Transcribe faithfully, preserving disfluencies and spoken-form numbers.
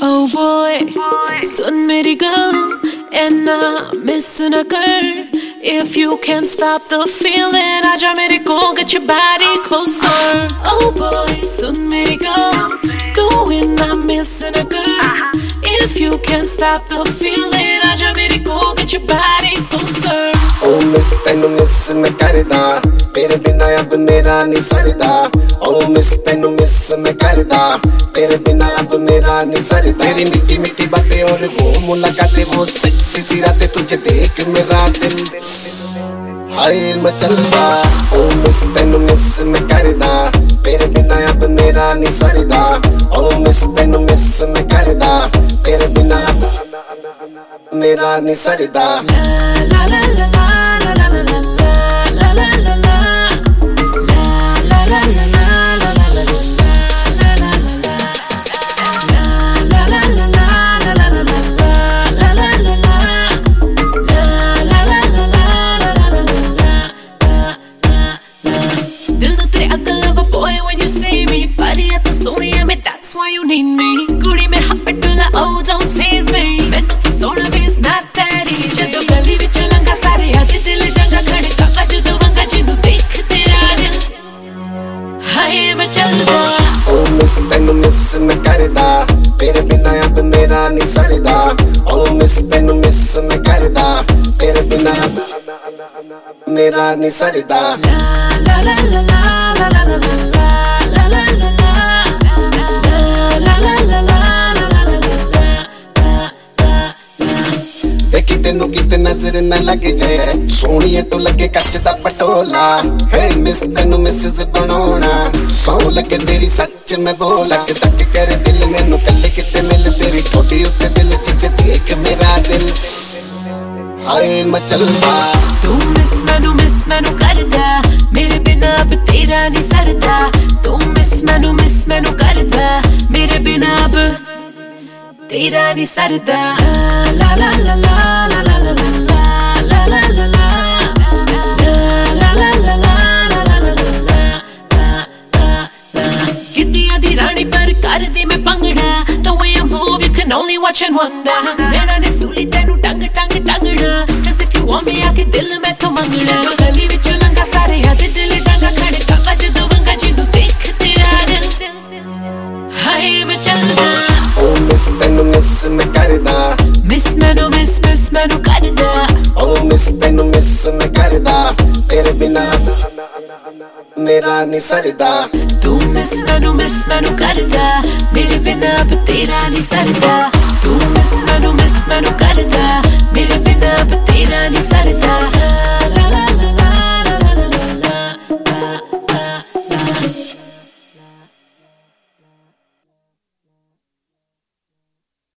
Oh boy, सुन मेरी गल and ना miss ना कर. If you can't stop the feeling, आजा मेरे को, get your body closer. Oh boy, सुन मेरी गल, तू ना miss ना कर. If you can't stop the feeling, आजा मेरे को, get your body closer. Oh miss तैनू miss मैं करदा, तेरे बिना अब मेरा नहीं सरदा. Oh miss तैनू miss मैं करदा, तेरे बिना अब मेरा नहीं सरदा. तेरी मीठी मीठी बातें और वो मुलाकातें, वो सेक्सी सी रातें, तुझे देख मेरा दिल हाय मचलदा. Oh miss तैनू miss मैं करदा, तेरे बिना अब मेरा नहीं सरदा. Oh miss तैनू miss मैं करदा, तेरे बिना अब मेरा नहीं सरदा. La la la la la la la la la la la la la la la la. That's why you need me. Goody me happy till I oh don't tease me. Mainu fasona भी is not that easy. जदों गली विच लंघा सारे आदे दिल डंगा खड़का जदों वंगा जिन्नू देख तेरा दिल हाय मैं चलदा. Oh miss तैनू miss मैं करदा, तेरे बिना अब मेरा नहीं सरदा. Oh miss तैनू miss मैं करदा, तेरे बिना अब मेरा नहीं सरदा. La la la la la la la la la la la la. तेनू किते नजर न लग जाए, सोनिए तो लगे कच्च दा पटोला. हे मिस तैनू मिसेस बनाना, सौ लगे तेरी सच में बोला. कि तक कर दिल मैनू कल किते मिल, तेरी ठोडी उत्ते दिल जिसे देख मेरा दिल हाय मचलदा. तू मिस मैनू मिस मैनू करदा, मेरे बिना अब तेरा नहीं सरदा. तू मिस मैनू मिस मैनू करदा, मेरे बिना अब तेरा नहीं सरदा. La la la la la la la la la la la la la la la la la. गिद्दियां दी रानी पर कर दी मैं पंगड़ा. The way I move you can only watch and wonder. नैना ने सूली तैनू टंग टंग टंगड़ा. Cause if you want me आके दिल मैं तो मंगड़ा. गली विच लंघा सारे आदे दिल डंगा खड़का जदों वंगा जिन्नू देख तेरा दिल हाय मैं चलदा. Oh miss तैनू miss मैं करदा, मिस मैनू मिस मिस मैनू करदा. Oh miss तैनू miss मैं करदा, तेरे बिना मेरा नहीं सरदा. तू मिस मैनू मिस मैनू करदा, मेरे बिना अब तेरा नहीं सरदा. तू मिस